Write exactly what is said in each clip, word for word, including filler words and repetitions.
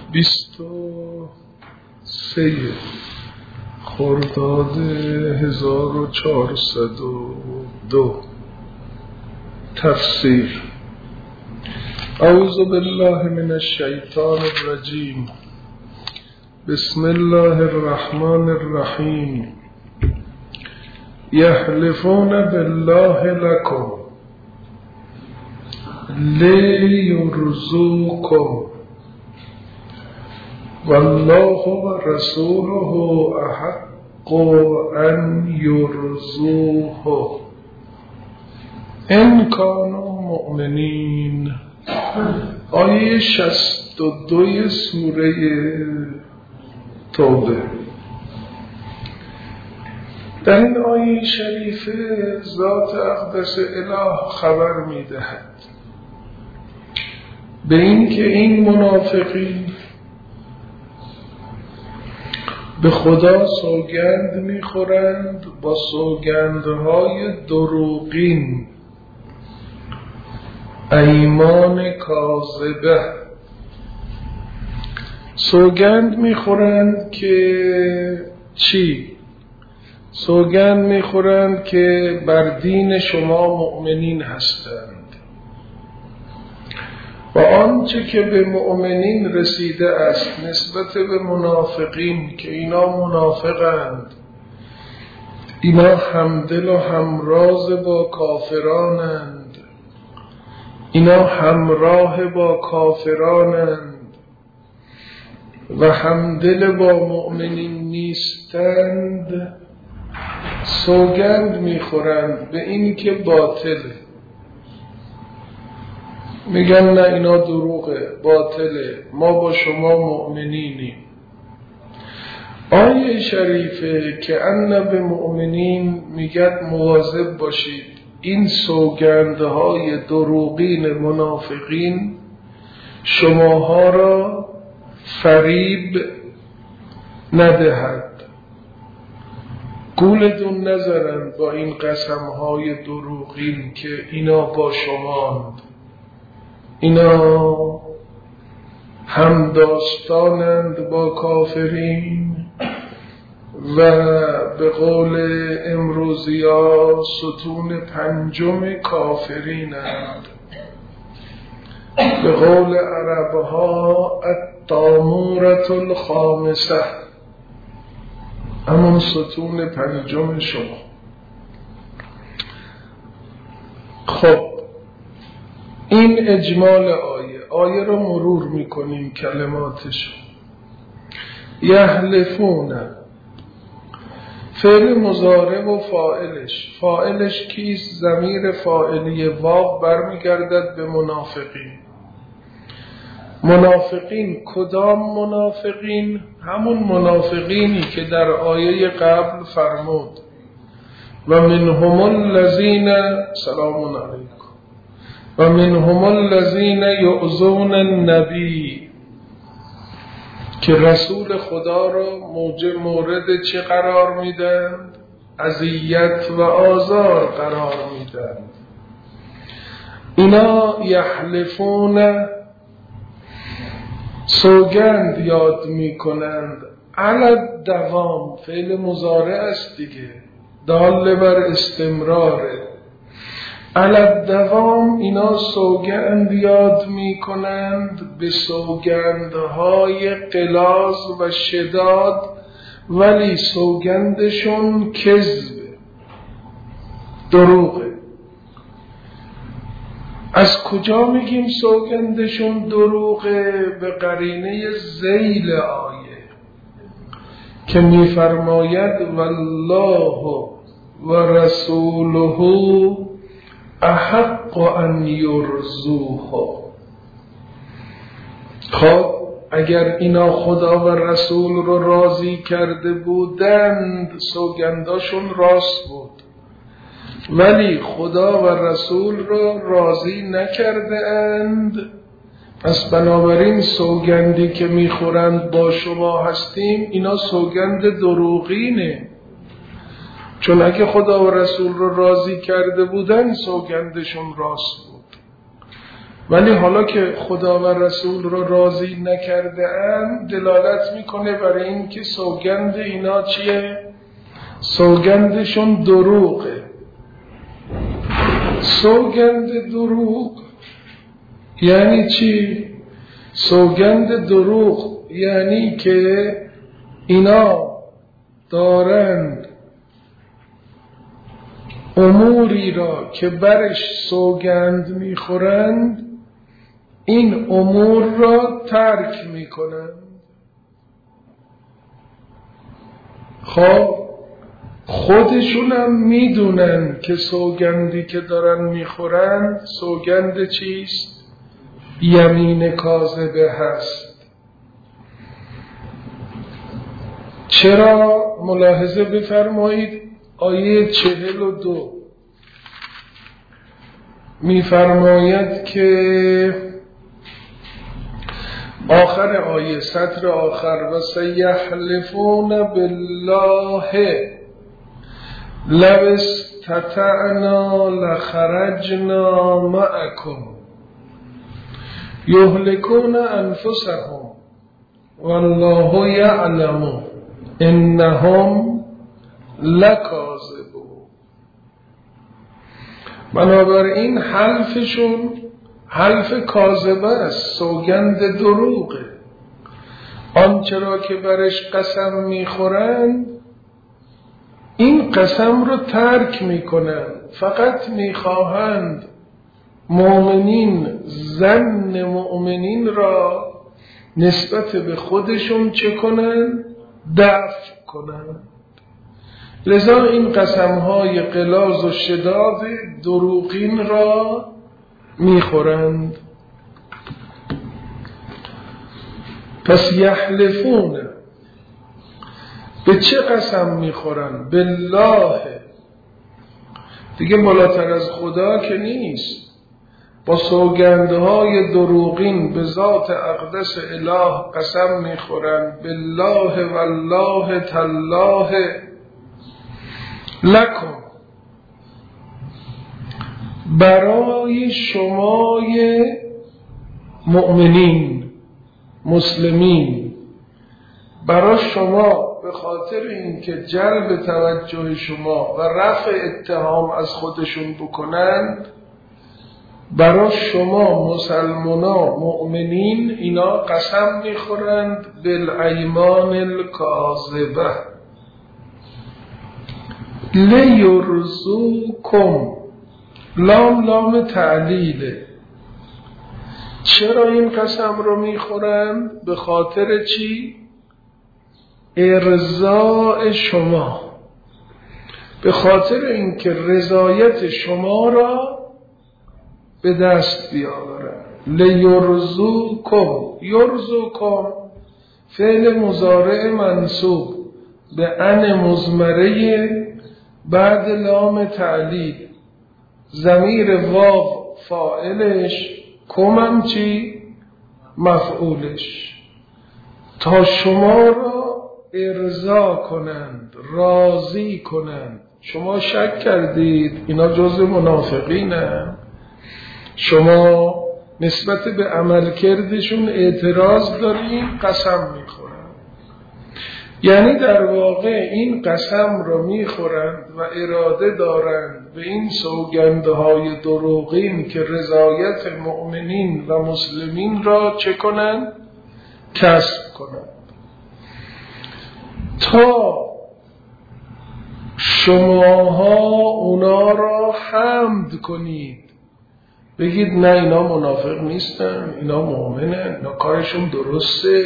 بیست و سه خرداد هزار و چهارصد و دو. تفسیر. اعوذ بالله من الشیطان الرجیم. بسم الله الرحمن الرحیم. یحلفون بالله لکم لیرزوکم والله و رسوله احق ان یرزوه ان کانوا مؤمنین. آیه شصت و دو سوره توبه. در این آیه شریفه ذات اقدس اله خبر میدهد به این که این منافقین به خدا سوگند میخورند با سوگندهای دروغین، ایمان کاذبه. سوگند میخورند که چی؟ سوگند میخورند که بر دین شما مؤمنین هستند و آنچه که به مؤمنین رسیده است نسبت به منافقین که اینا منافقند، اینا همدل و همراز با کافرانند، اینا همراه با کافرانند و همدل با مؤمنین نیستند، سوگند میخورند به این که باطله. میگن نه اینا دروغه، باطله، ما با شما مؤمنینیم. آیه شریفه که ان به مؤمنین میگد مواظب باشید این سوگندهای دروغین منافقین شماها را فریب ندهد، گولتون نزنند با این قسمهای دروغین که اینا با شماند، اینا هم داستانند با کافرین و به قول امروزی ها ستون پنجم کافرینند، به قول عرب ها الطامورة الخامسه، همون ستون پنجم شما. خب این اجمال آیه آیه رو مرور میکنیم کلماتش. یحلفون، فعل مضارع و فاعلش، فاعلش کیست؟ ضمیر فاعلی واو برمیگردد به منافقین. منافقین کدام منافقین؟ همون منافقینی که در آیه قبل فرمود و منهم الذین سلام علیکم و منهم الذین یؤذون النبی، که رسول خدا را موجب مورد چه قرار میدند؟ اذیت و آزار قرار میدند. اینا یحلفون، سوگند یاد میکنند، علی دوام، فعل مضارع است دیگه، دال بر استمراره. علی دوام اینا سوگند یاد می کنند به سوگندهای غلاظ و شداد، ولی سوگندشون کذبه، دروغه. از کجا میگیم سوگندشون دروغه؟ به قرینه ذیل آیه که میفرماید والله و رسوله احق ان یرزوه. خب اگر اینا خدا و رسول رو راضی کرده بودند سوگنداشون راست بود، ولی خدا و رسول رو راضی نکرده اند، پس بنابراین سوگندی که میخورند با شما هستیم اینا سوگند دروغینه، چون اگه خدا و رسول رو راضی کرده بودن سوگندشون راست بود. ولی حالا که خدا و رسول رو راضی نکرده اند دلالت میکنه برای این که سوگند اینا چیه؟ سوگندشون دروغه. سوگند دروغ یعنی چی؟ سوگند دروغ یعنی که اینا دارند اموری را که برش سوگند میخورند این امور را ترک میکنند. خب خودشون هم میدونن که سوگندی که دارن میخورند سوگند چیست؟ یمین کاذبه هست. چرا؟ ملاحظه بفرمایید آیه چهل و دو میفرماید که آخر آیه سطر آخر و سیحلفون بالله لو استطعنا لخرجنا معكم یهلكون انفسهم والله یعلم انهم لکاذبون. بنابراین حلفشون حلف کاذبه است، سوگند دروغه. آنچه را که برش قسم میخورند این قسم رو ترک میکنند، فقط میخواهند مؤمنین ظن مؤمنین را نسبت به خودشون چه کنند؟ دفع کنند. لذا این قسمهای غلاظ و شداد دروغین را میخورند. پس یحلفون به چه قسم میخورند؟ بالله، دیگه بالاتر از خدا که نیست. با سوگندهای دروغین به ذات اقدس اله قسم میخورند. بالله والله تالله لکم، برای شمای مؤمنین مسلمین، برای شما، به خاطر اینکه جلب توجه شما و رفع اتهام از خودشون بکنند، برای شما مسلمانا مؤمنین اینا قسم میخورند بالایمان الکاذبه لیرزوکم. لام لام تعلیله. چرا این قسم رو میخورند؟ به خاطر چی؟ ارضاء شما، به خاطر اینکه رضایت شما را به دست بیاورند. لیرزوکم، یرزوکم فعل مضارع منصوب به ان مضمره بعد لام تعلیل، ضمیر واو فاعلش، کمم چی؟ مفعولش. تا شما را ارضا کنند، راضی کنند. شما شک کردید اینا جزء منافقینه، شما نسبت به عملکردشون اعتراض دارین، قسم میخورن. یعنی در واقع این قسم را میخورند و اراده دارند به این سوگندهای دروغین که رضایت مؤمنین و مسلمین را چه کنند؟ کسب کنند. تا شماها اونا را حمد کنید، بگید نه اینا منافق نیستن، اینا مؤمنن، اینا کارشون درسته،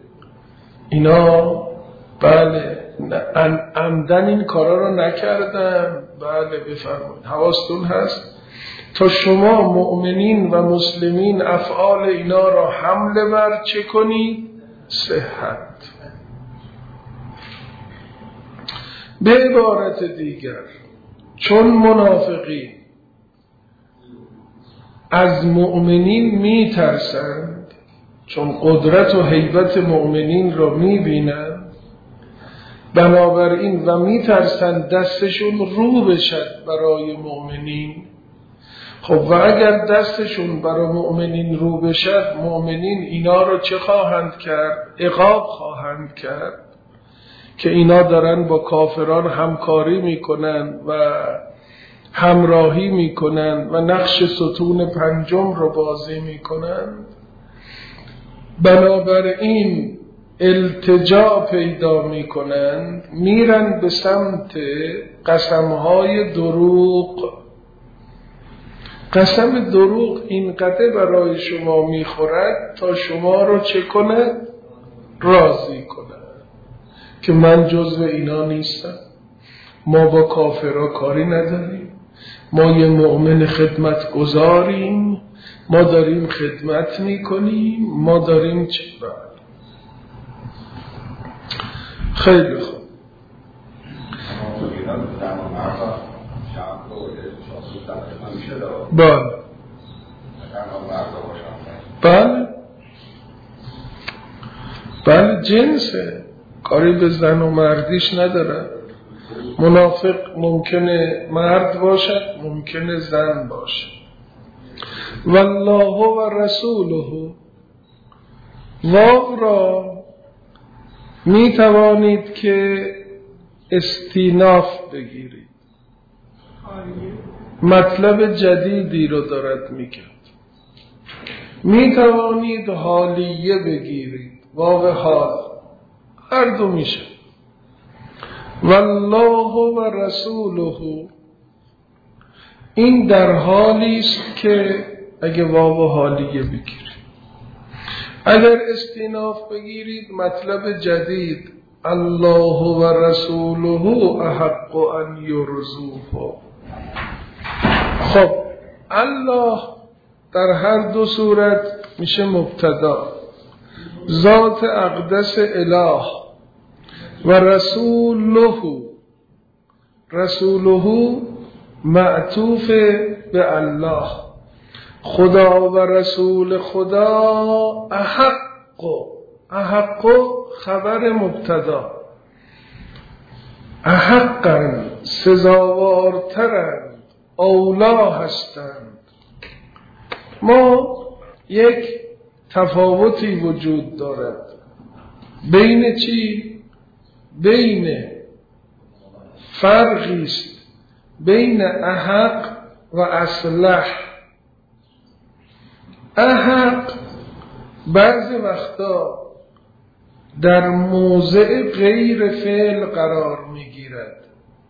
اینا بله عمدن این کارا رو نکردن. بله بفرمایید، حواستون هست. تا شما مؤمنین و مسلمین افعال اینا را حمله بر چه کنید؟ صحت. به عبارت دیگر، چون منافقین از مؤمنین می ترسند، چون قدرت و هیبت مؤمنین را می بینند، بنابراین و می ترسند دستشون رو بشد برای مؤمنین، خب و اگر دستشون برای مؤمنین رو بشد، مؤمنین اینا رو چه خواهند کرد؟ عقاب خواهند کرد که اینا دارن با کافران همکاری میکنن و همراهی میکنن و نقش ستون پنجم رو بازی میکنن. بنابراین التجا پیدا میکنند، میرن به سمت قسمهای دروغ. قسم دروغ اینقدر برای شما میخورد تا شما رو چه کنه؟ راضی کنه که من جزو اینا نیستم، ما با کافرها کاری نداریم، ما یه مؤمن خدمت گذاریم، ما داریم خدمت میکنیم، ما داریم چه برد. خیلی خوب. بله بله بله جنسه، کاری به زن و مردیش نداره. منافق ممکنه مرد باشد، ممکنه زن باشد. والله و رسوله، واو را می توانید که استیناف بگیرید، مطلب جدیدی رو دارد میگه. می توانید حالیه بگیرید، واو حال، هر دو میشه. والله و رسوله، این در حالی است که اگه واو حالیه بگیرید. اگر استیناف بگیرید مطلب جدید، الله و رسوله احق ان یرضوه. خب الله در هر دو صورت میشه مبتدا، ذات اقدس اله، و رسوله، رسوله معطوف به الله. خدا و رسول خدا احق، احق خبر مبتدا، احقا سزاوارترند، اولا هستند. ما یک تفاوتی وجود دارد بین چی؟ بین فرقی است بین احق و اصلح. احق بعضی وقتا در موضع غیر فعل قرار میگیرد،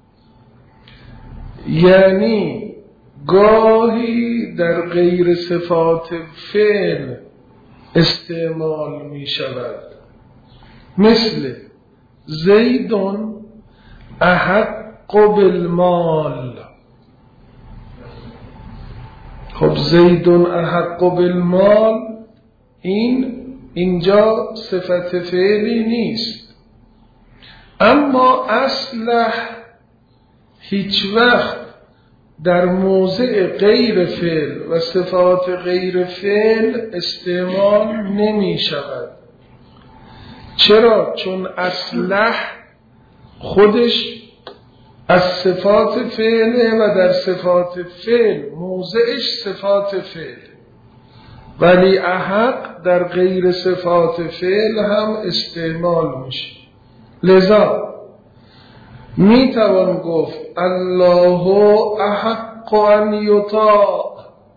یعنی گاهی در غیر صفات فعل استعمال می شود، مثل زیدون احق بالمال. خب زیدون احق بالمال، این اینجا صفت فعلی نیست، اما اصلح هیچ وقت در موضع غیر فعل و صفات غیر فعل استعمال نمی شود. چرا؟ چون اصلح خودش از صفات فعله و در صفات فعل موضعش صفات فعل، ولی احق در غیر صفات فعل هم استعمال میشه. لذا می توان گفت الله احق ان یطاع،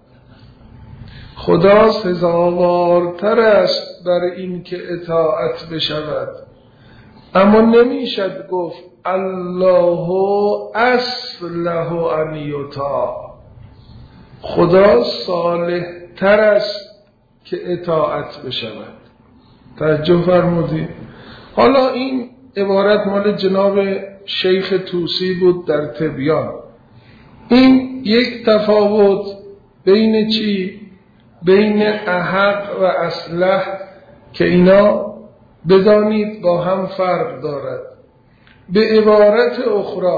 خدا سزاوارتر است بر این که اطاعت بشود. اما نمیشد گفت الله اصلح ان یطاع، خدا صالح تر است که اطاعت بشود. توجه فرمودید؟ حالا این عبارت مال جناب شیخ طوسی بود در تبیان. این یک تفاوت بین چی؟ بین احق و اصلح که اینا بدانید با هم فرق دارد. به عبارت اخرى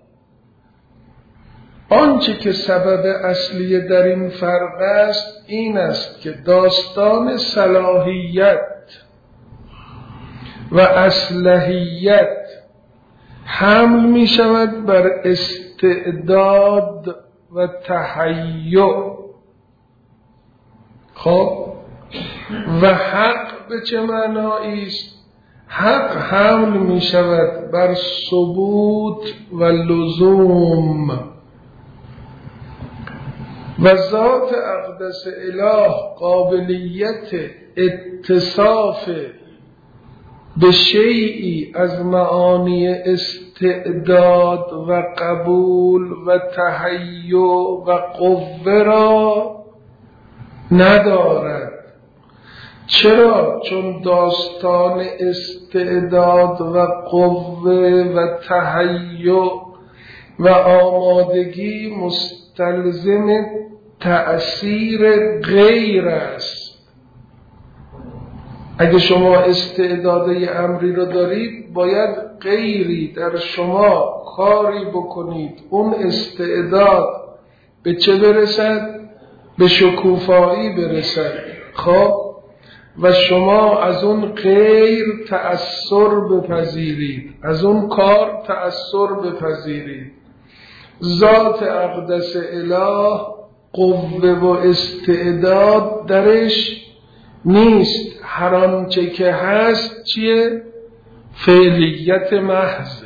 آنچه که سبب اصلی در این فرق است این است که داستان صلاحیت و اصلحیت حمل می شود بر استعداد و تهیع. خب و حق به چه معنایی است؟ حق حمل می شود بر ثبوت و لزوم و ذات اقدس اله قابلیت اتصاف به شیئی از معانی استعداد و قبول و تهیع و قوه را ندارد. چرا؟ چون داستان استعداد و قوه و تهیع و آمادگی مستلزم تأثیر غیر است. اگه شما استعداد امری رو دارید باید غیری در شما کاری بکنید اون استعداد به چه برسد؟ به شکوفایی برسد. خب و شما از اون غیر تأثیر بپذیرید، از اون کار تأثیر بپذیرید. ذات اقدس اله قوه و استعداد درش نیست. هر آنچه که هست چیه؟ فعلیت محضه.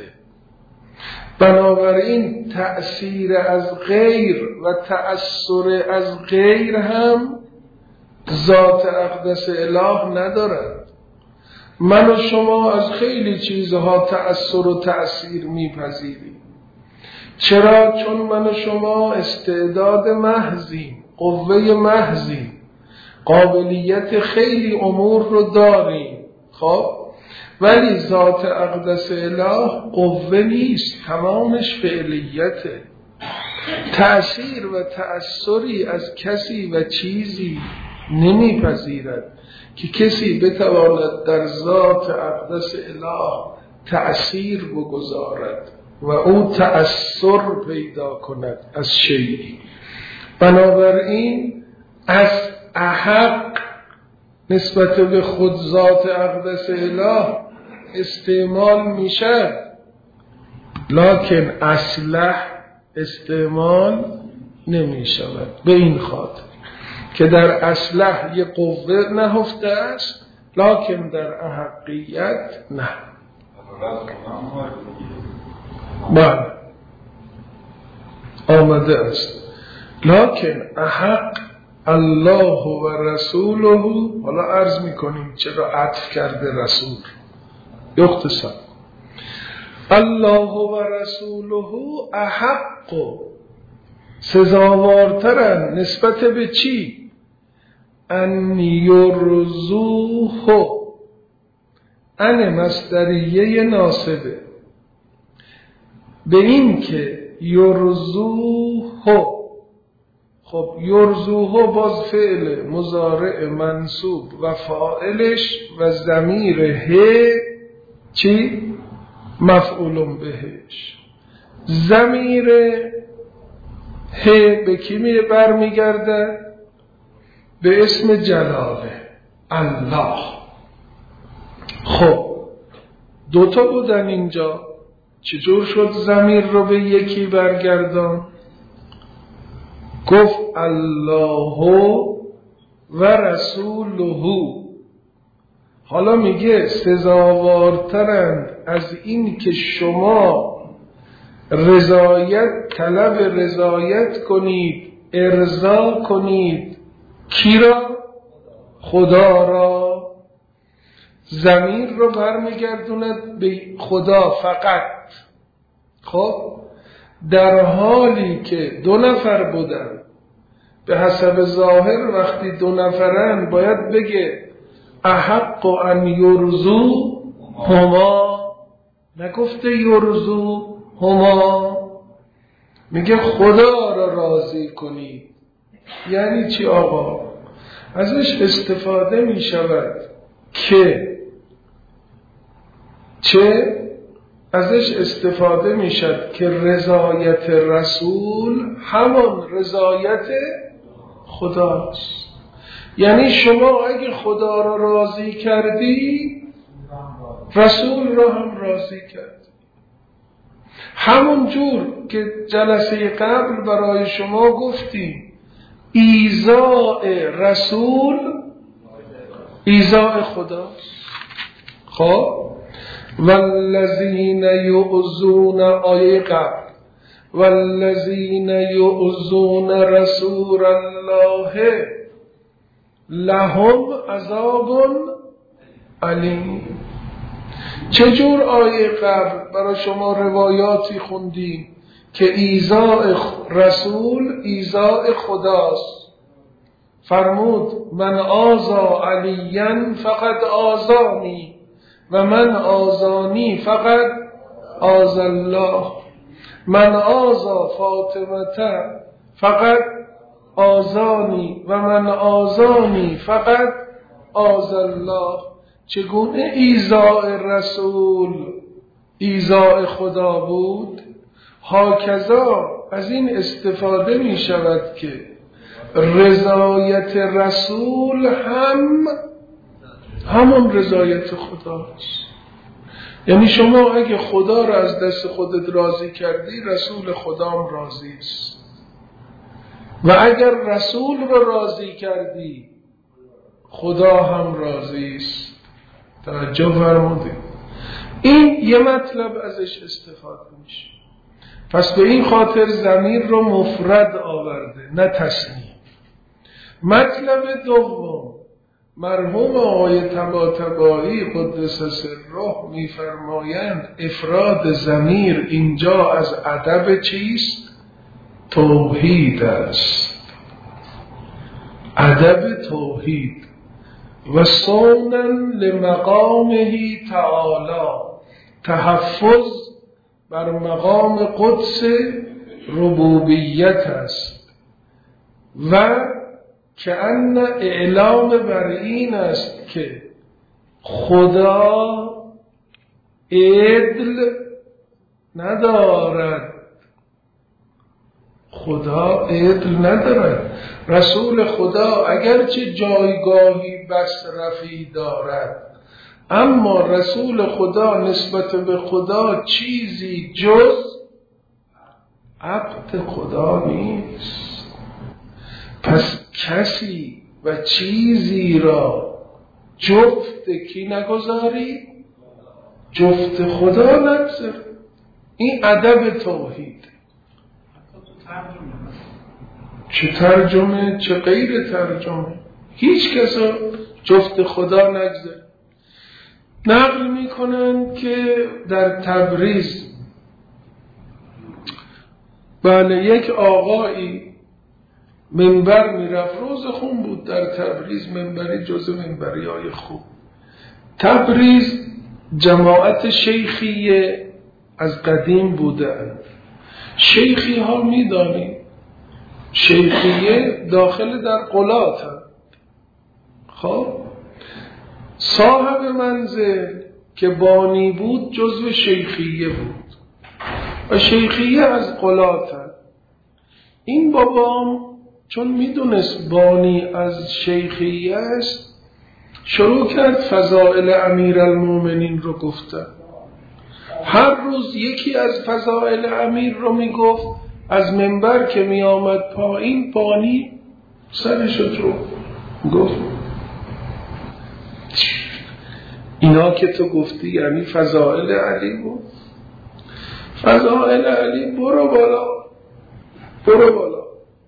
بنابراین تأثیر از غیر و تأثیر از غیر هم ذات اقدس اله ندارد. من و شما از خیلی چیزها تأثیر و تأثیر میپذیریم. چرا؟ چون من و شما استعداد محضیم، قوه محضیم، قابلیت خیلی امور رو داریم. خب ولی ذات اقدس اله قوه نیست، تمامش فعلیته. تأثیر و تأثیری از کسی و چیزی نمیپذیرد که کسی بتواند در ذات اقدس اله تأثیر بگذارد و او تأثیر پیدا کند از شیئی. بنابراین از احق نسبت به خود ذات اقدس اله استعمال میشد، لکن اصلح استعمال نمی شود. به این خاطر که در اصلح یه قوه نهفته است لکن در احقیت نه. بله آمده است. لکن احق الله و رسوله، حالا عرض میکنیم چرا عطف کرده رسول، اختصار الله و رسوله احق، سزاوارترن نسبت به چی؟ ان یرزوه، ان مصدریه ناسبه به این که یرزوه. خب یرزوه باز فعل مضارع منصوب و فاعلش و ضمیر ه چی؟ مفعول بهش. ضمیر ه به کی می برمیگرده؟ به اسم جلاله الله. خب دوتا بودن اینجا، چجور شد ضمیر رو به یکی برگردان؟ گفت الله و رسوله. حالا میگه سزاوارترند از این که شما رضایت طلب رضایت کنید، ارضا کنید. کی را؟ خدا را. ضمیر رو برمیگردوند به خدا فقط. خب در حالی که دو نفر بودن، به حسب ظاهر وقتی دو نفرن باید بگه احق ان یرزو هما، نگفته یرزو هما، میگه خدا را راضی کنید. یعنی چی آقا؟ ازش استفاده میشود که چه؟ ازش استفاده میشد که رضایت رسول همان رضایت خداست. یعنی شما اگه خدا را راضی کردی رسول را هم راضی کردی. همون جور که جلسه قبل برای شما گفتیم ایذاء رسول ایذاء خداست. خب والذین یؤذون آیه قبل والذین یؤذون رسول الله لهم عذاب علیم. چجور آیه قبل برای شما روایاتی خوندیم که ایذاء رسول ایذاء خداست؟ فرمود من آذا علیا فقد آذانی و من آذانی فقد آذى الله، من آذا فاطمه فقد آذانی و من آذانی فقد آذى الله. چگونه ایذاء رسول ایذاء خدا بود، هاکذا از این استفاده می شود که رضایت رسول هم همون رضایت خداست. یعنی شما اگه خدا را از دست خودت راضی کردی، رسول خدام راضی است، و اگر رسول را راضی کردی خدا هم راضی است. توجه فرمودید. این یه مطلب ازش استفاده میشه. پس به این خاطر ضمیر رو مفرد آورده نه تثنیه. مطلب دوم، مرحوم آقای طباطبایی قدس سره میفرمایند افراد ضمیر اینجا از ادب چیست؟ توحید است، ادب توحید و صونا لمقامه تعالی، تحفظ بر مقام قدس ربوبیت است و که ان اعلام بر این است که خدا عدل ندارد، خدا عدل ندارد. رسول خدا اگرچه جایگاهی بس رفیع دارد، اما رسول خدا نسبت به خدا چیزی جز عبد خدا نیست. پس کسی و چیزی را جفت کی نگذاری؟ جفت خدا نگذاری. این ادب توحید. چه ترجمه چه غیر ترجمه، هیچ کسا جفت خدا نگذاری. نقل میکنن که در تبریز بله یک آقایی منبر میرفت، روز خون بود در تبریز، منبری جز منبری های خوب. تبریز جماعت شیخیه از قدیم بودن. شیخی ها میدانیم شیخیه داخل در قلات هم. خب صاحب منزل که بانی بود جزو شیخیه بود و شیخیه از قلات هم. این بابام چون میدونست بانی از شیخیه است شروع کرد فضائل امیرالمومنین رو گفتن. هر روز یکی از فضائل امیر رو میگفت، از منبر که می آمد پایین بانی سرش رو گفت اینا که تو گفتی یعنی فضائل علی بود. فضائل علی برو بالا برو بالا.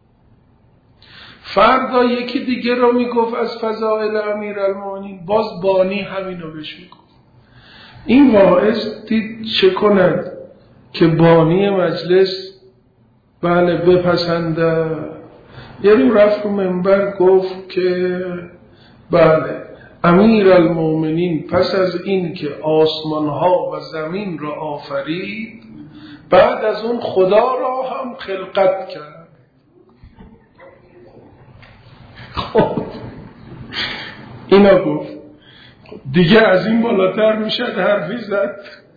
فردا یکی دیگه رو میگفت از فضائل امیرالمومنین، باز بانی همینو بهش میگفت. این واعظ دید چه کند که بانی مجلس بله بپسنده. یه رو رفت رو منبر گفت که بله امیرالمومنین پس از این که آسمان ها و زمین را آفرید، بعد از اون خدا را هم خلقت کرد. خب اینا گفت دیگه از این بالاتر میشه حرفی زد.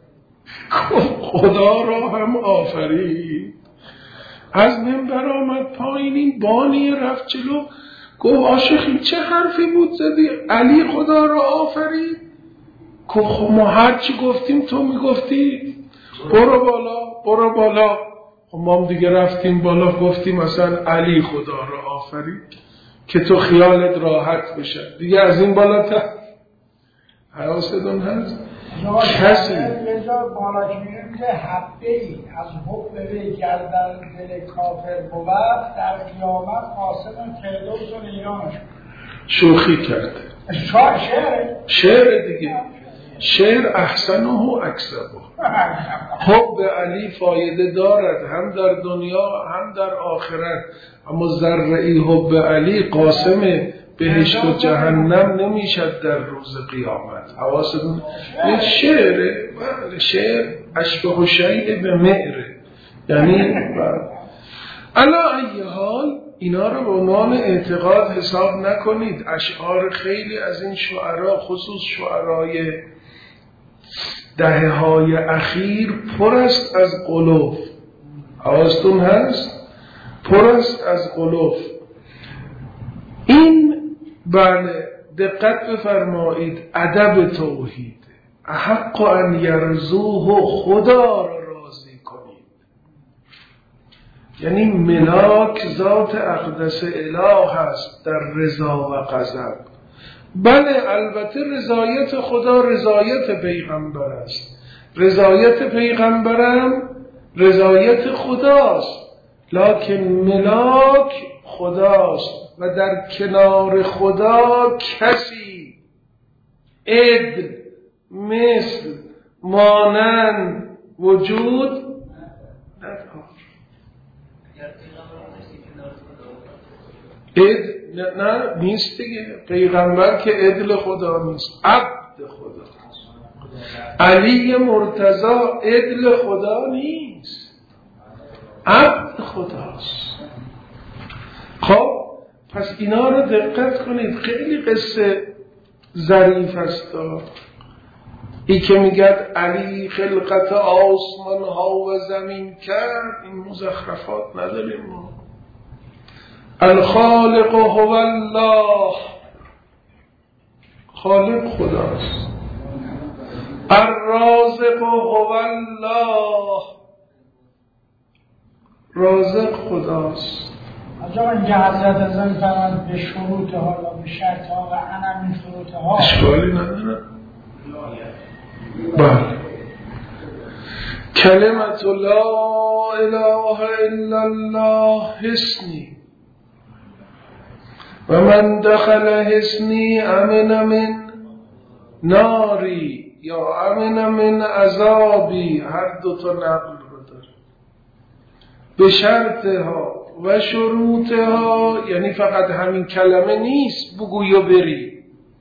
خدا را هم آفرید. از منبر آمد پایین، این بانی رفت جلو گفت عاشقی چه حرفی بود زدی؟ علی خدا را آفرید. گفت ما هر چی گفتیم تو میگفتی. برو بالا برو بالا. ما هم دیگه رفتیم بالا، گفتیم مثلا علی خدا رو آفرید که تو خیالت راحت بشه. دیگه از این بالاتر حواستون هست؟ کسی یه جا بالا که میریم که حبه ای از حب وی که از در دل کافر بود در قیامت قاسم فردوس و ایرانش شوخی کرده. شعره شعر دیگه، شعر احسنه و اکسبه. حب علی فایده دارد هم در دنیا هم در آخرت، اما ذره حب علی قاسم بهشت و جهنم نمیشد در روز قیامت. حواستون این شعره، شعر اشبه شیء به معره، یعنی علی ای حال اینا رو به عنوان اعتقاد حساب نکنید. اشعار خیلی از این شعرا، خصوص شعرای دهه های اخیر، پر است از قلوف. حواستون هست؟ پر است از قلوف. این بله دقت بفرمایید، ادب توحید احق ان یرضوه، خدا را راضی کنید. یعنی ملاک ذات اقدس اله هست در رضا و غضب. بله البته رضایت خدا رضایت پیغمبر است، رضایت پیغمبرم رضایت خداست، لکن ملاک خداست و در کنار خدا کسی عدل مثل مانند وجود ندارد. عدل نه نیست دیگه، پیغمبر که عدل خدا نیست، عبد خدا. علی مرتضی عدل خدا نیست، عبد خداست. خب پس اینا رو دقت کنید، خیلی قصه ظریف است. ای که میگد علی خلقت آسمان ها و زمین کرد، این مزخرفات نداریم ما. الخالق هو الله، خالق خداست. الرازق هو الله، رازق خداست. آنجا اینجا حضرت ازم فرمود به شروط ها و به شرط ها و انا من شروط ها اشکالی نداره. بله کلمت لا اله الا الله حسنی و من دخل حسنی امن من ناری یا امن من عذابی، هر دوتا نقل رو داره. به شرطها و شروطها، یعنی فقط همین کلمه نیست بگو یا بری،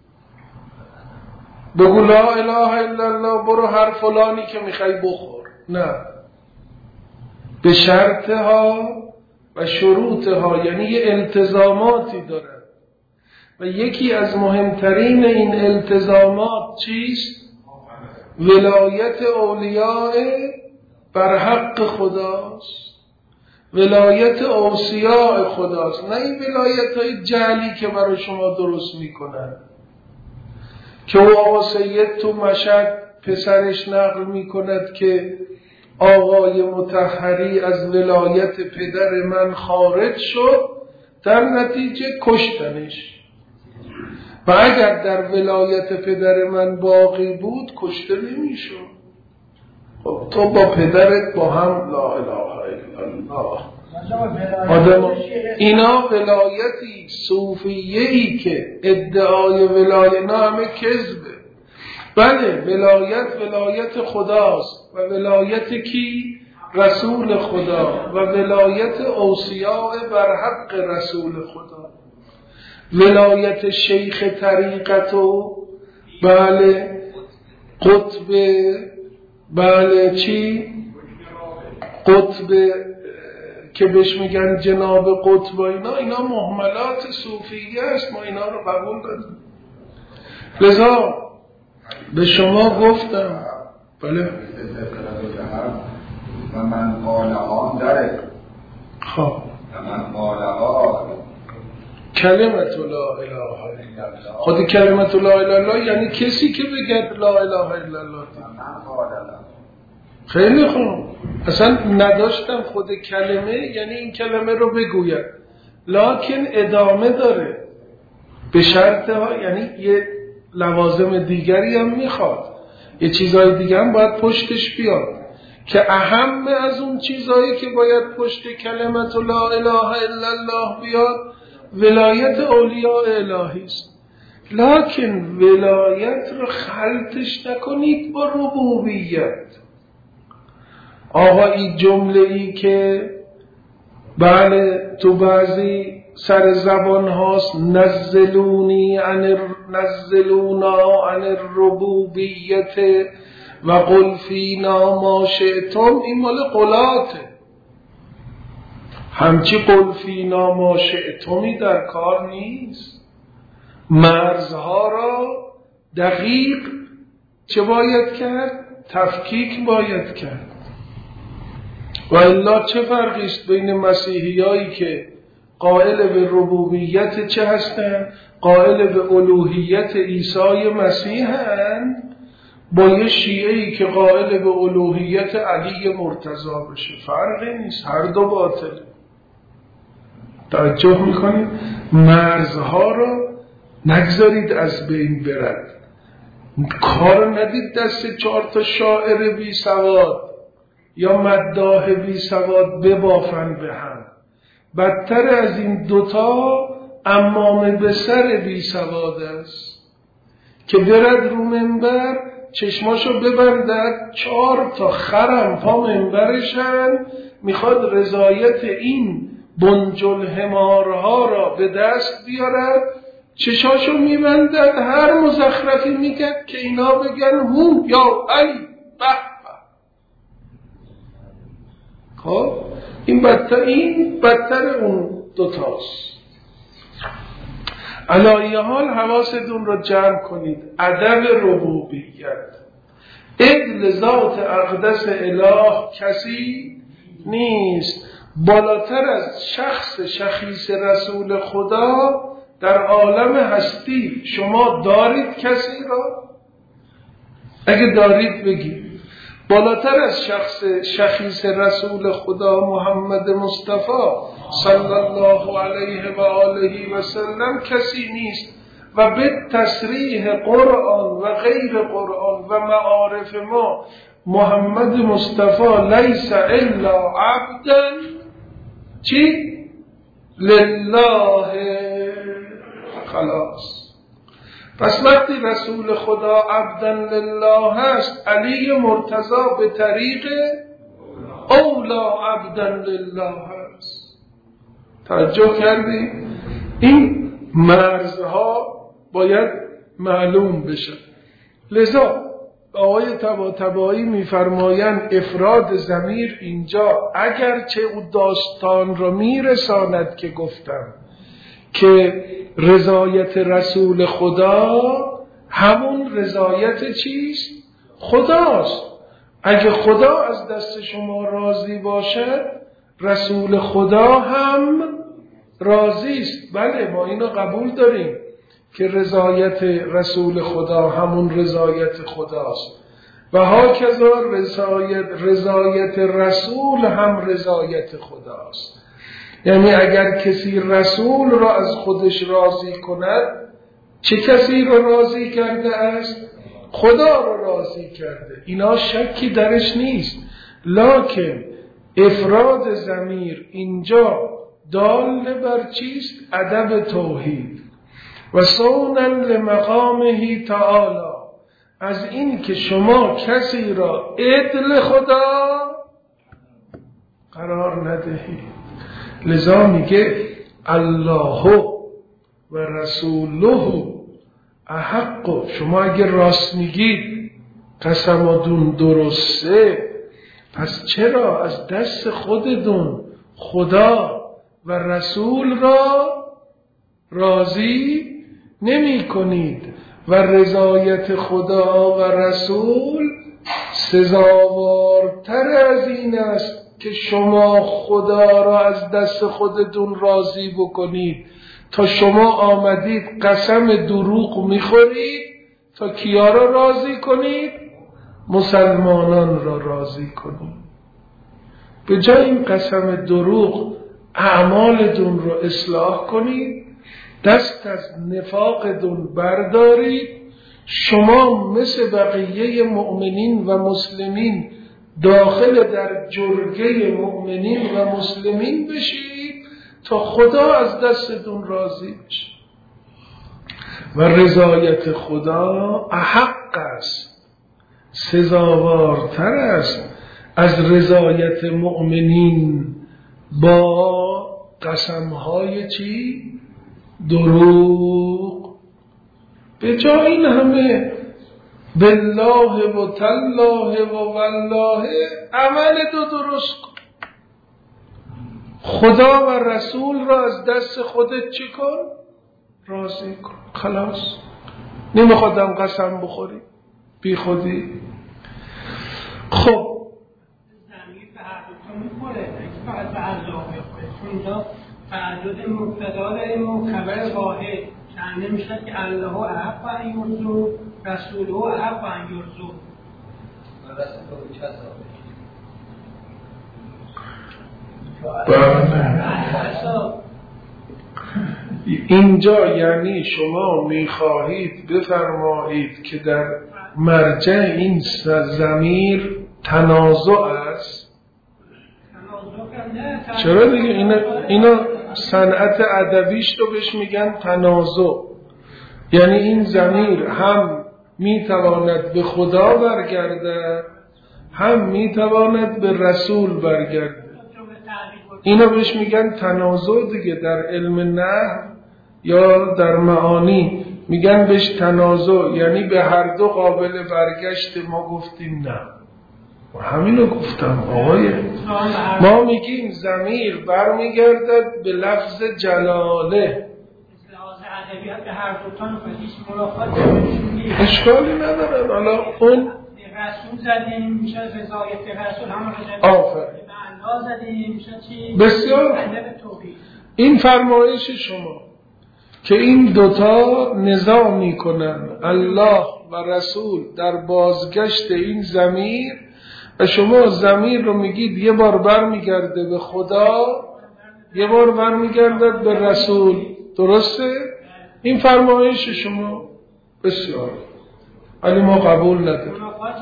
بگو لا اله الا الله برو هر فلانی که میخوای بخور، نه، به شرطها و شروطها، یعنی یه التزاماتی داره و یکی از مهمترین این التزامات چیست؟ ولایت اولیاء بر حق خداست، ولایت اوصیاء خداست، نه این ولایت های جعلی که برای شما درست میکنن که او آقا سید تو مشهد پسرش نقل میکند که آقای مطهری از ولایت پدر من خارج شد، در نتیجه کشتنش، و اگر در ولایت پدر من باقی بود کشته نمیشد. خب تو با پدرت با هم لا اله الا الله. آدم اینا ولایتی صوفیه‌ای که ادعای ولایت، نه همه کذبه. بله ولایت ولایت خداست و ولایت کی؟ رسول خدا، و ولایت اوصیاء بر حق رسول خدا. ولایت شیخ طریقت و بله قطب، بله چی؟ قطب که بهش میگن جناب قطب، اینا اینا مهملات صوفیه است، ما اینا رو قبول داریم. لذا به شما گفتم بله و من قالها داره، خب و من قالها کلمت لا اله الا الله، خود کلمت لا اله الا الله یعنی کسی که بگه لا اله الا الله. خیلی خوب، اصلا نداشتم خود کلمه، یعنی این کلمه رو بگوید، لکن ادامه داره به شرط ها، یعنی یه لوازم دیگری هم میخواد، یه چیزهای دیگه هم باید پشتش بیاد که اهم از اون چیزهایی که باید پشت کلمت لا اله الا الله بیاد ولایت اولیاء الهی است. لکن ولایت رو خلطش نکنید با ربوبیت. آقا این جمله ای که بله تو بعضی سر زبان هاست نزلونی عن نزلونا عن الربوبیت و قل فینا ما شئتم، این مال قلاته. همچی قل فینا ما شئتمی در کار نیست. مرزها را دقیق چه باید کرد؟ تفکیک باید کرد. و الا چه فرقی است بین مسیحیایی که قائل به ربوبیت چه هستند؟ قائل به الوهیت عیسی مسیح هستند، با یه شیعه‌ای که قائل به الوهیت علی مرتضی بشه. فرقی نیست، هر دو باطل. توجه میکنید؟ مرزها رو نگذارید از بین برد. کار ندید دست چهار تا شاعر بی سواد یا مداح بی سواد ببافن به هم. بدتر از این دوتا امام به سر بی سواد است که برد رو منبر چشماشو ببندد، چهار تا خرم پا منبرشن، میخواد رضایت این بنجل همارها را به دست بیارد، چشاشو میبندد، هر مزخرفی میگد که اینا بگن هو یا ای به. خب این بدتر این بدتر اون دوتاست. علایه حال حواستون رو جمع کنید. ادب ربوبیت عدل ذات اقدس اله کسی نیست بالاتر از شخص شخیص رسول خدا در عالم هستی. شما دارید کسی را؟ اگه دارید بگید. بالاتر از شخص شخیص رسول خدا محمد مصطفی صلی الله علیه و آله و سلم کسی نیست. و به تصریح قرآن و غیر قرآن و معارف ما محمد مصطفی لیس الا عبدا چی؟ لله. خلاص. پس وقتی رسول خدا عبدا لله هست، علی مرتضی به طریق اولا عبدا لله هست. توجه کردی؟ این مرزها باید معلوم بشه. لذا آقای طباطبایی میفرمایند افراد ضمیر اینجا اگرچه او داستان را میرساند که گفتم که رضایت رسول خدا همون رضایت چیست؟ خداست. اگه خدا از دست شما راضی باشد رسول خدا هم راضی است. بله ما اینو قبول داریم که رضایت رسول خدا همون رضایت خداست و هاکذا رضایت رضایت رسول هم رضایت خداست. یعنی اگر کسی رسول را از خودش راضی کند، چه کسی را راضی کرده است؟ خدا را راضی کرده. اینا شکی درش نیست. لکن افراد ضمیر اینجا دال بر چیست؟ ادب توحید و صونا لمقامه تعالی، از این که شما کسی را عدل خدا قرار ندهید. لذا میگه الله و رسوله احق. شما اگر راست میگید قسمتون درسته، پس چرا از دست خودتون خدا و رسول را راضی نمی کنید؟ و رضایت خدا و رسول سزاوارتر از این است که شما خدا را از دست خودتون راضی بکنید. تا شما آمدید قسم دروغ میخورید تا کیا را راضی کنید؟ مسلمانان را راضی کنید. به جای این قسم دروغ اعمالتون رو اصلاح کنید، دست از نفاقتون بردارید، شما مثل بقیه مؤمنین و مسلمین داخل در جرگه مؤمنین و مسلمین بشید تا خدا از دستتون راضی بشه. و رضایت خدا احق است، سزاوارتر است از رضایت مؤمنین با قسمهای چی؟ دروغ. به جای این همه بالله و تالله و والله عمل دو درست کن، خدا و رسول را از دست خودت چی کن؟ راضی کن. خلاص نمیخوادم قسم بخوری بی خودی. خب زمین به هر دوتا میخوره، فقط به الله میخوره، چون اینجا تعدد مبتدا داریم و خبر واحد چند نمیشد که الله احق ان یرزو رسوله احق ان یرزو. اینجا یعنی شما میخواهید بفرمایید که در مرجع این ضمیر تنازع است؟ چرا دیگه اینا, اینا صنعت ادبیش رو بهش میگن تنازع، یعنی این ضمیر هم میتواند به خدا برگرده هم میتواند به رسول برگرده. اینا بهش میگن تنازع دیگه. در علم نحو یا در معانی میگن بهش تنازع، یعنی به هر دو قابل برگشت. ما گفتیم نه، همینو گفتم آقای، ما میگیم ضمیر برمیگردد به لفظ جلاله. اشکالی نداره. حالا اون رسول زدیم میشه رضایت رسول، هم رضایت آفرین بسیار. این فرمایش شما که این دوتا نزاع میکنن الله و رسول در بازگشت این ضمیر، و شما ضمیر رو میگید یه بار برمیگرده به خدا یه بار برمیگرده به رسول، درسته؟ این فرمایش شما بسیار، ولی ما قبول نداریم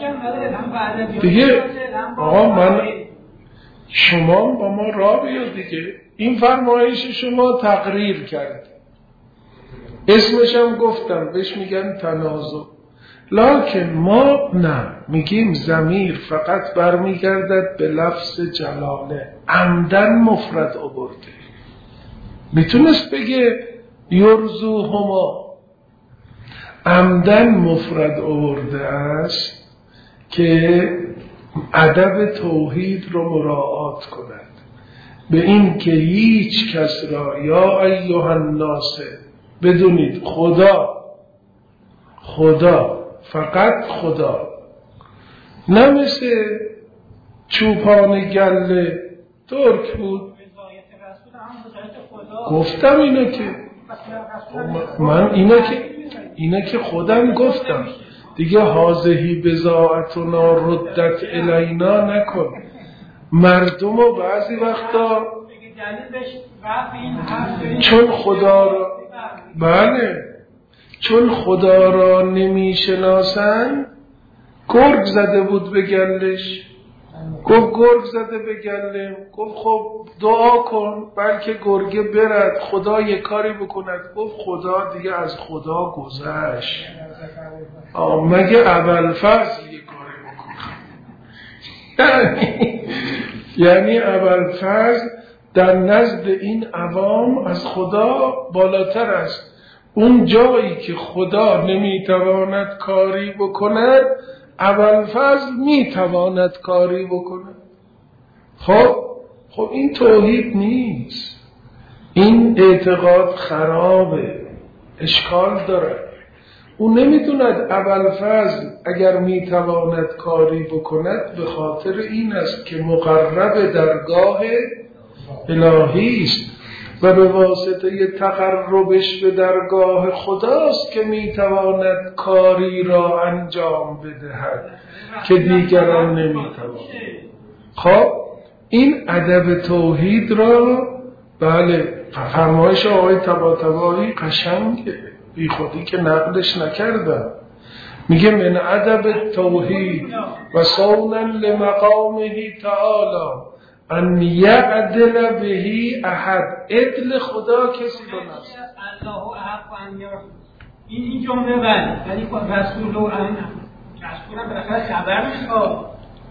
دیگه. آقا من شما با ما را بیا دیگه. این فرمایش شما تقریر کرد، اسمش هم گفتم بهش میگن تنازع، لکن ما نه، میگیم ضمیر فقط برمیگردد به لفظ جلاله. عمدن مفرد آورده، میتونست بگه یرزوهما، عمدن مفرد آورده است که ادب توحید رو مراعات کند، به این که هیچ کس را یا ایها الناس بدونید خدا خدا فقط خدا، نه مثل چوپان گله ترک بود. گفتم اینو که من اینو که اینو که خودم گفتم دیگه. هازهی بضاعتنا ردت الینا نکن. مردم رو بعضی وقتا چون خدا را بله چون خدا را نمی شناسن، گرگ زده بود به گلش، گفت گرگ زده به گله، گفت خب دعا کن بلکه گرگه برد خدا یه کاری بکند. گفت خدا دیگه از خدا گذشت، مگه ابوالفضل یه کاری بکنه؟ یعنی ابوالفضل در نزد این عوام از خدا بالاتر است. اون جایی که خدا نمیتواند کاری بکند، ابوالفضل میتواند کاری بکند. خب خب این توحید نیست، این اعتقاد خرابه، اشکال داره. اون نمیدوند ابوالفضل اگر میتواند کاری بکند به خاطر این است که مقرب درگاه الهی است و به واسطه تقربش به درگاه خداست که میتواند کاری را انجام بدهد که دیگران نمیتوانند. خب این ادب توحید را بله فرمایش آقای طباطبایی قشنگه، بی خودی که نقدش نکردم. میگه من ادب توحید و صونا لمقامه تعالی ان یعدل بهی احد. عدل خدا کسی رو نست. الله احق و ان یرد. این این جمله بله، ولی رسول و ان رسولم بالاخره خبر میخواد،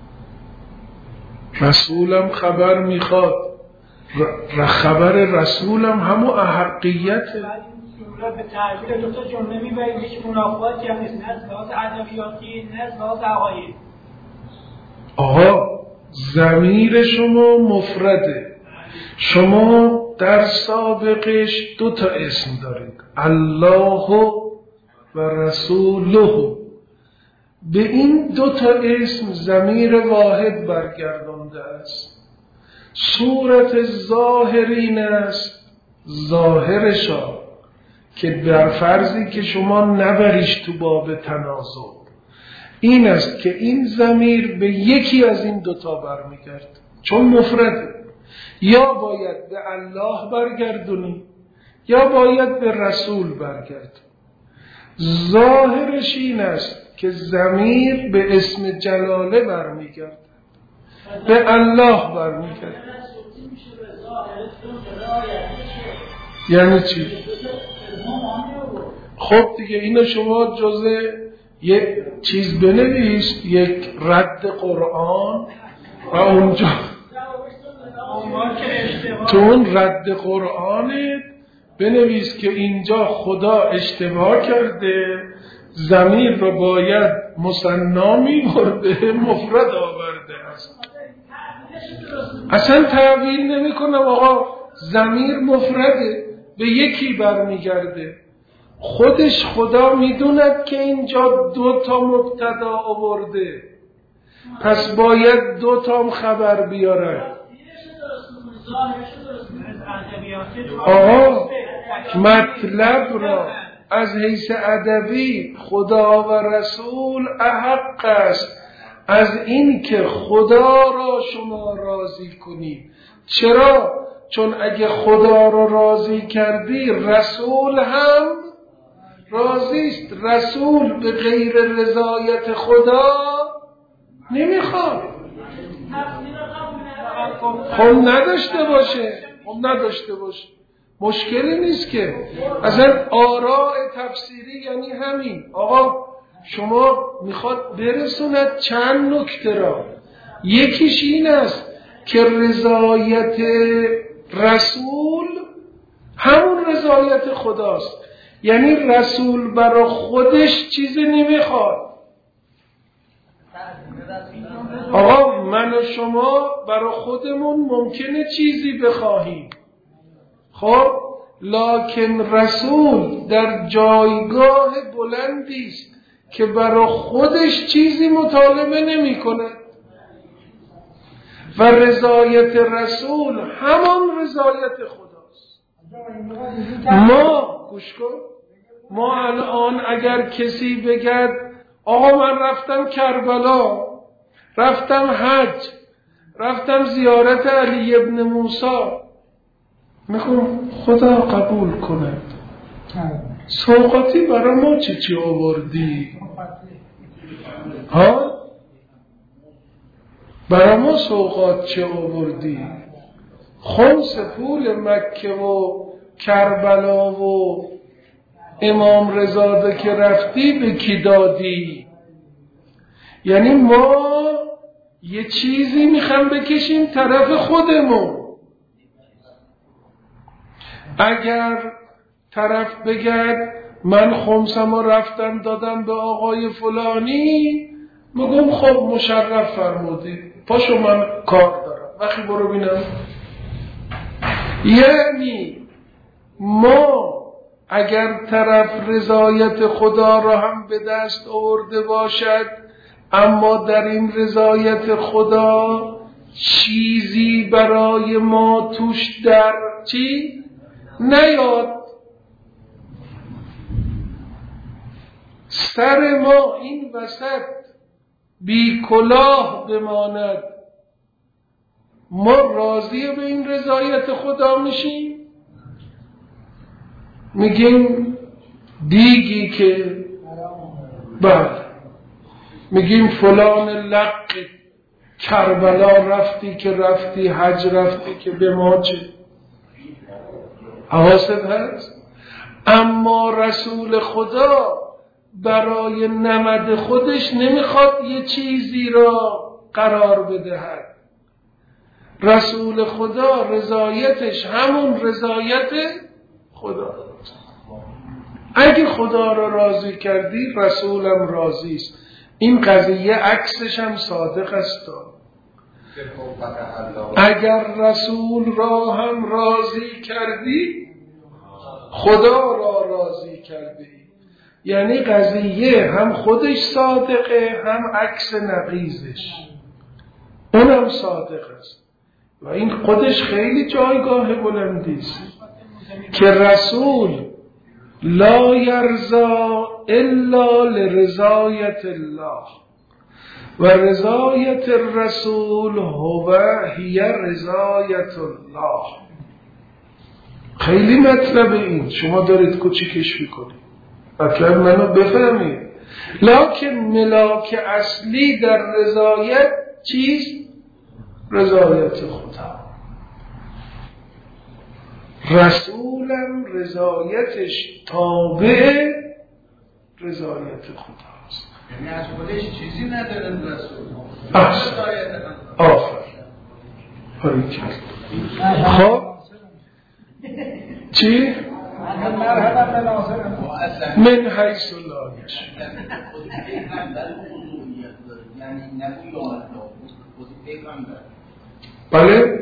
رسولم خبر میخواد، ر... خبر رسولم همون احقیته. به تعبیر دو تا جمله میبرید، هیچ منافاتی هم نیست، نه از لحاظ ادبیاتی نه از لحاظ عقاید. آقا ضمیر شما مفرده، شما در سابقش دو تا اسم دارید، الله و رسوله. به این دو تا اسم ضمیر واحد برگردانده است. صورت ظاهر این است، ظاهرشا که در فرضی که شما نبریش تو باب تنازع، این است که این ضمیر به یکی از این دوتا برمیگرد، چون مفرده. یا باید به الله برگردونی یا باید به رسول برگرد. ظاهرش این است که ضمیر به اسم جلاله برمیگرد، به الله برمیگرد. یعنی چی؟ خب دیگه اینو شما جزء یک چیز بنویس، یک رد قرآن و اونجا تو اون رد قرآنت بنویس که اینجا خدا اشتباه کرده، ضمیر رو باید مثنا می‌برده، مفرد آورده است. اصلا تعویل نمی کنم آقا، ضمیر مفرده، به یکی برمیگرده. خودش خدا میدوند که اینجا دو تا مبتدا آورده، پس باید دو تا خبر بیاره. آقا مطلب را از حیث ادبی خدا و رسول احق است از این که خدا را شما راضی کنید. چرا؟ چون اگه خدا را راضی کردی رسول هم راضی است. رسول به غیر رضایت خدا نمیخواد. خب نداشته باشه، خب نداشته باشه، مشکلی نیست که. اصلا آراء تفسیری یعنی همین. آقا شما میخواد برسوند چند نکته را، یکیش این است که رضایت رسول همون رضایت خداست، یعنی رسول برای خودش چیزی نمیخواد. آقا من و شما برای خودمون ممکنه چیزی بخواهیم، خب لکن رسول در جایگاه بلندی است که برای خودش چیزی مطالبه نمی کند و رضایت رسول همان رضایت خداست. ما گوش کن، ما الان اگر کسی بگد آقا من رفتم کربلا، رفتم حج، رفتم زیارت علی ابن موسی، میخوام خدا قبول کند، سوقاتی برای ما چی چی آوردی؟ ها؟ برای ما سوقات چی آوردی؟ خمس پول مکه و کربلا و امام رضا که رفتی به کی دادی؟ یعنی ما یه چیزی میخوام بکشیم طرف خودمون. اگر طرف بگرد من خمسم رو رفتم دادم به آقای فلانی، میگم خب مشرف فرمودی، پاشو من کار دارم، وقتی برو بینم. یعنی ما اگر طرف رضایت خدا را هم به دست آورده باشد اما در این رضایت خدا چیزی برای ما توش در چی؟ نیاد، سر ما این وسط بی کلاه بماند، ما راضی به این رضایت خدا میشیم؟ میگیم دیگی که بله، میگیم فلان لق کربلا رفتی که رفتی، حج رفتی که به ما چه؟ حواست هست؟ اما رسول خدا برای نمد خودش نمیخواد یه چیزی را قرار بدهد. رسول خدا رضایتش همون رضایت خدا. اگه خدا را راضی کردی رسولم راضی است. این قضیه عکسش هم صادق است. اگر رسول را هم راضی کردی خدا را راضی کردی. یعنی قضیه هم خودش صادقه هم عکس نقیضش اونم صادق است و این خودش خیلی جایگاه بلندی است که رسول لا یرضا الا لرضایت الله و رضایت الرسول هو هی رضایت الله. خیلی مطلب این شما دارید کوچیکش میکنید، مطلب منو بفهمید. لکن ملاک اصلی در رضایت چیست؟ رضایت خدا. رسولم رضایتش تابع رضایت خداست. یعنی از خودش چیزی نداره رسول. آفر خب چی؟ من حیث لا یشعر. بله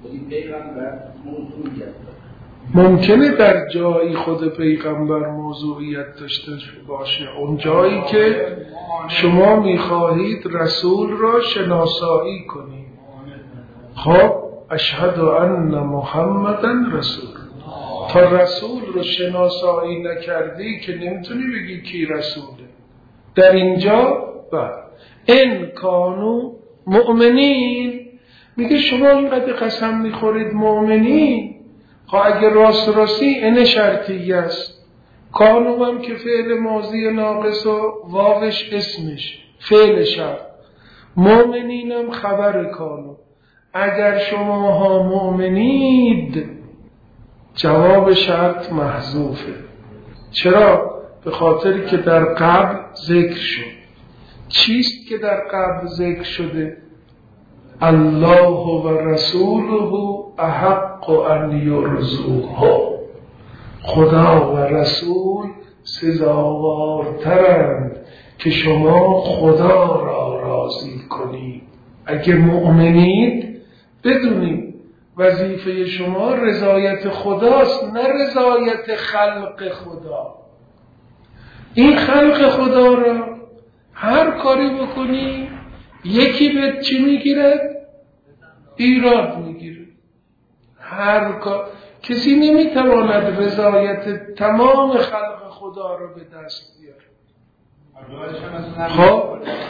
ممکنه در جایی خود پیغمبر موضوعیت داشته باشه، اون جایی که شما میخواهید رسول را شناسایی کنید. خب اشهد ان محمدا رسول. تا رسول رو شناسایی نکردی که نمیتونی بگی کی رسوله. در اینجا بعد ان کانوا مؤمنین میگه شما اینقدر قسم میخورید مؤمنین. خب اگر راست راستی این شرطی است. کانو هم که فعل ماضی ناقص و واوش اسمش فعل شرط، مؤمنین هم خبر کانو. اگر شما ها مؤمنید جواب شرط محذوفه. چرا؟ به خاطری که در قبل ذکر شد. چیست که در قبل ذکر شده؟ الله و رسوله احق ان یرضوه. خدا و رسول سزاوارترند که شما خدا را راضی کنید. اگه مؤمنید بدونید وظیفه شما رضایت خداست، نه رضایت خلق خدا. این خلق خدا را هر کاری بکنی یکی به چی میگیرد؟ ایراد میگیره. هر کار کسی نمیتواند رضایت تمام خلق خدا را به دست بیاره. خب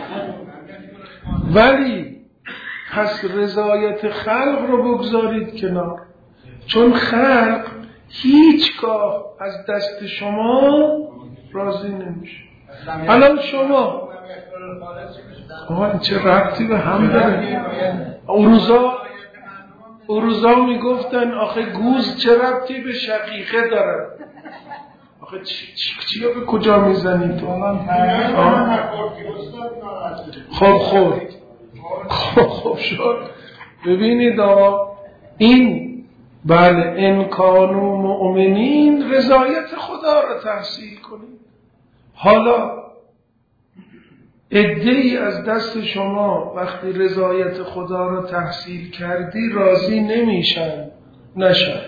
ولی پس رضایت خلق رو بگذارید کنار، چون خلق هیچگاه از دست شما راضی نمیشه. الان شما آه چه ربطی به هم داره؟ اروزا اروزا میگفتن آخه گوز چه ربطی به شقیقه داره؟ آخه چی چی به کجا میزنی تو؟ خب خورد خب خب شد. ببینید آقا این بله ان کانوا مؤمنین رضایت خدا را تحصیل کنید. حالا عده‌ای از دست شما وقتی رضایت خدا را تحصیل کردی راضی نمیشن نشن.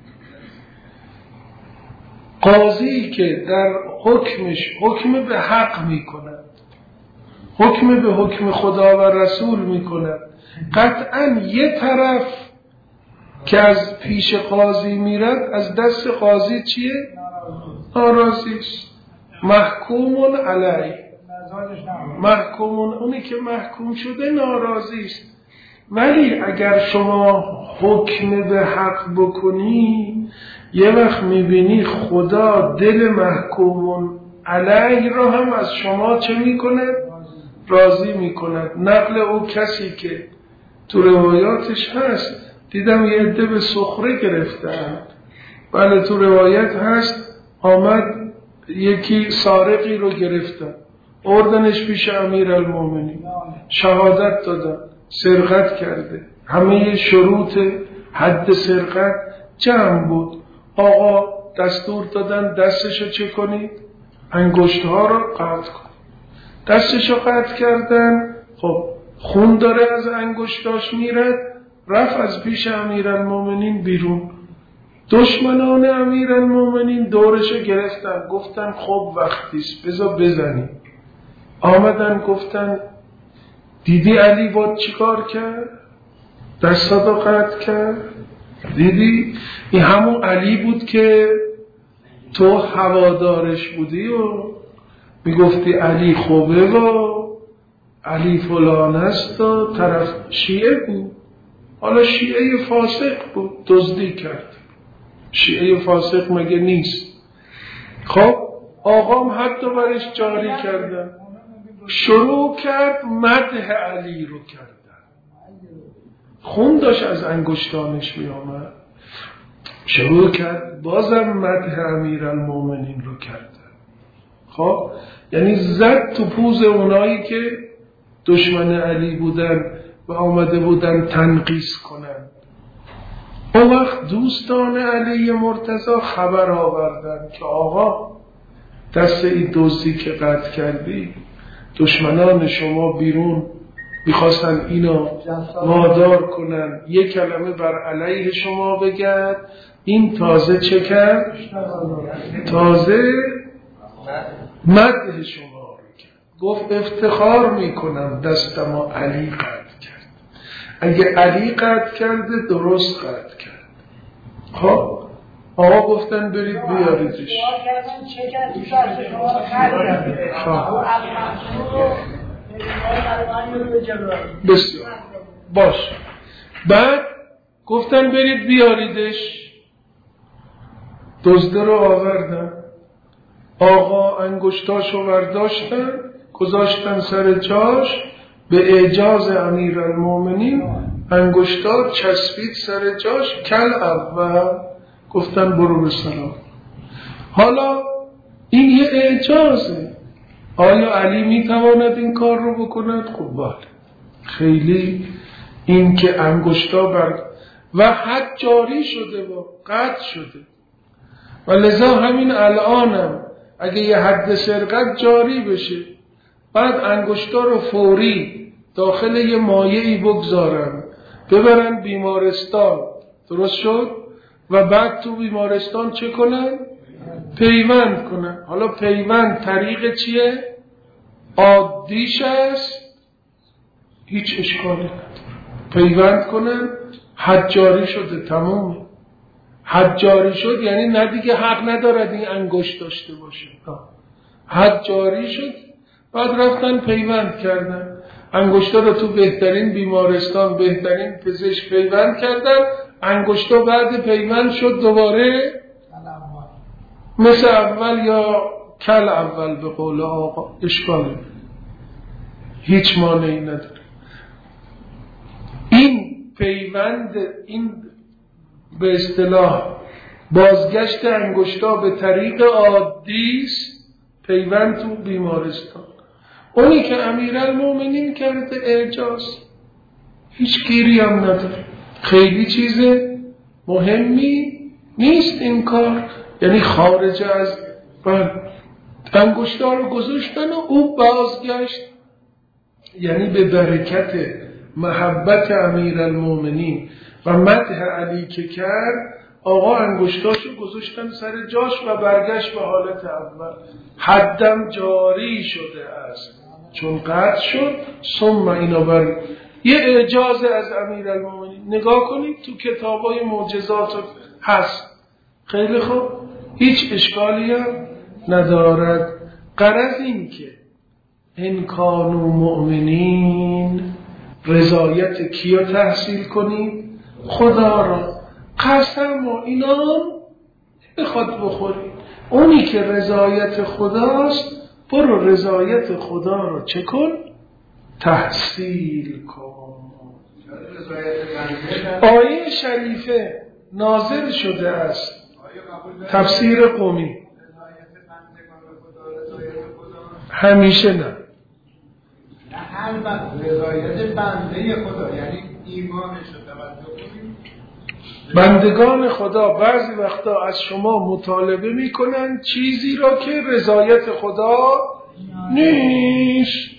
قاضی که در حکمش حکم به حق میکند، حکم به حکم خدا و رسول میکند، قطعا یه طرف که از پیش قاضی میرد از دست قاضی چیه؟ ناراضی است. محکومون علیه، محکومون اونی که محکوم شده ناراضی است. ولی اگر شما حکم به حق بکنی یه وقت میبینی خدا دل محکومون علیه را هم از شما چه میکنه؟ راضی میکند. نقل او کسی که تو روایاتش هست، دیدم یه عده به سخره گرفتن، بله تو روایت هست آمد یکی سارقی رو گرفتن، آوردنش پیش امیرالمومنین، شهادت دادن سرقت کرده، همه شروط حد سرقت جمع بود. آقا دستور دادن دستشو چه کنید؟ انگشتها رو قطع کن. دستشو قطع کردن، خب خون داره از انگشتاش میرد، رفت از پیش امیرالمومنین بیرون. دشمنان امیرالمومنین دورشو گرفتن، گفتن خب وقتیست بذار بزنی. آمدن گفتن دیدی علی با چی کار کرد؟ دستاتو قطع کرد؟ دیدی؟ این همون علی بود که تو هوادارش بودی و میگفتی علی خوبه و علی فلان است و طرف شیعه بود. حالا شیعه فاسق بود، دزدی کرد. شیعه فاسق مگه نیست؟ خب آقام حتی برش جاری کردن، شروع کرد مدح علی رو کردن، خون داشت از انگشتانش می آمد، شروع کرد بازم مدح امیرالمومنین رو کردن. خب یعنی زد تو پوز اونایی که دشمن علی بودن و آمده بودن تنقیص کنن. اون وقت دوستان علی مرتضی خبر آوردن که آقا دست این دزدی که قطع کردی دشمنان شما بیرون میخواستن اینو وادار کنن یک کلمه بر علیه شما بگد، این تازه چه کرد؟ تازه مدح شما رو کرد. گفت افتخار میکنم دستم علی قطع کرد. اگه علی قطع کرده درست قطع کرد. خب آقا گفتن برید بیاریدش. بسیار باش. بعد گفتن برید بیاریدش، دزده رو آوردن. آقا انگشتاشو برداشتن گذاشتن سر جاش، به اعجاز امیرالمومنین انگشتا چسبید سر جاش کل اول، گفتن برو به سلام. حالا این یه اعجازه، آیا علی میتواند این کار رو بکند؟ خب بله، خیلی این که انگشتا بر و حد جاری شده و قطع شده و لذا همین الانم اگه یه حد سرقت جاری بشه بعد انگشتا رو فوری داخل یه مایعی بگذارن ببرن بیمارستان، درست شد؟ و بعد تو بیمارستان چه کنن؟ پیوند کنن. حالا پیوند طریق چیه؟ عادیش است، هیچ اشکالی نداره، پیوند کنن، حد جاری شده، تمومه. حد جاری شد یعنی نه دیگه حق ندارد این انگشت داشته باشه، حد جاری شد. بعد رفتن پیوند کردن، انگشتا رو تو بهترین بیمارستان بهترین پزشک پیوند کردن. انگشتا بعد پیوند شد دوباره مثل اول یا کل اول، به قول آقا اشکالی هیچ مانعی نداره. این پیوند، این به اصطلاح بازگشت انگشتا به طریق عادی است، پیوند تو بیمارستان. اونی که امیرالمومنین کرده اعجاز، هیچ گیری هم نداره، خیلی چیز مهمی نیست این کار. یعنی خارج از انگشتا رو گذاشتن و او بازگشت، یعنی به برکت محبت امیرالمومنین و مدح علی که کرد، آقا انگشتاشو گذاشتن سر جاش و برگشت به حالت اول. حدم جاری شده است چون قطع شد. ثم اینا بر یه اعجاز از امیرالمومنین. نگاه کنید تو کتابای معجزات هست. خیلی خوب، هیچ اشکالی هم ندارد. غرض این که ان کانوا مؤمنین رضایت کیا تحصیل کنیم؟ خدا را. قسم و اینا بخواد بخوری. اونی که رضایت خداست برو رضایت خدا رو چه کن؟ تحصیل کن. آیه شریفه نازل شده است، تفسیر قمی. همیشه نه. نه هر وقت رضایت بنده خدا، یعنی ایمانش رو توجه کنیم. بندگان خدا بعضی وقتا از شما مطالبه میکنن چیزی را که رضایت خدا نیست.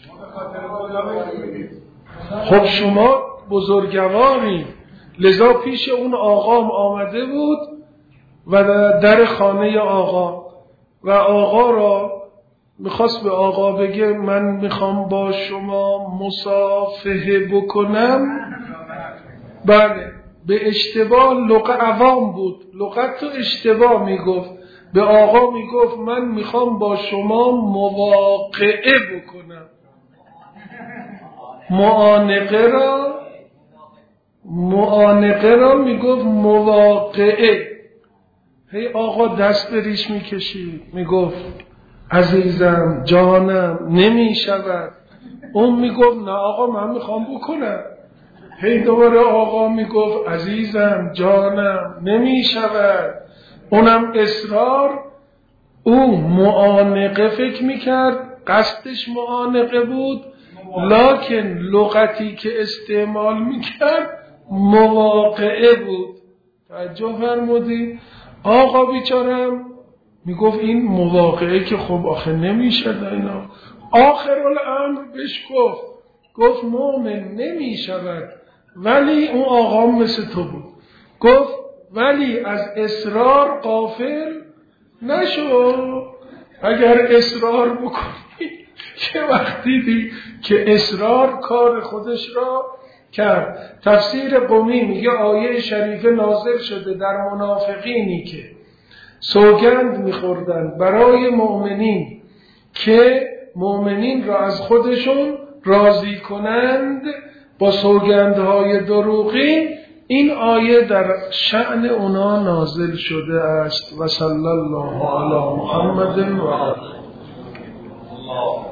خب شما بزرگواری، لذا پیش اون آقام آمده بود و در خانه آقا و آقا را میخواست به آقا بگه من میخوام با شما مصافحه بکنم. بله به اشتباه لغت عوام بود، لغت تو اشتباه میگفت. به آقا میگفت من میخوام با شما مواقعه بکنم. معانقه را معانقه را میگفت مواقعه. هی آقا دست به ریش میکشید میگفت عزیزم جانم نمیشود. اون میگفت نه آقا من میخوام بکنم. هی دوباره آقا میگفت عزیزم جانم نمیشود. اونم اصرار. او معانقه فکر میکرد، قصدش معانقه بود، لکن لغتی که استعمال میکرد مواقعه بود. توجه فرمودی؟ آقا بیچارم میگفت این مواقعه که خب آخه نمیشد اینا. آخر الامر بهش گفت گفت مومن نمیشود. ولی اون آقا مثل تو بود، گفت ولی از اصرار غافل نشو. اگر اصرار بکنی چه وقتی دی که اصرار کار خودش را کرد. تفسیر قمی میگه آیه شریفه نازل شده در منافقینی که سوگند میخوردن برای مؤمنین که مؤمنین را از خودشون راضی کنند با سوگندهای دروغین. این آیه در شأن اونا نازل شده است. و صلی الله علی محمد و آله.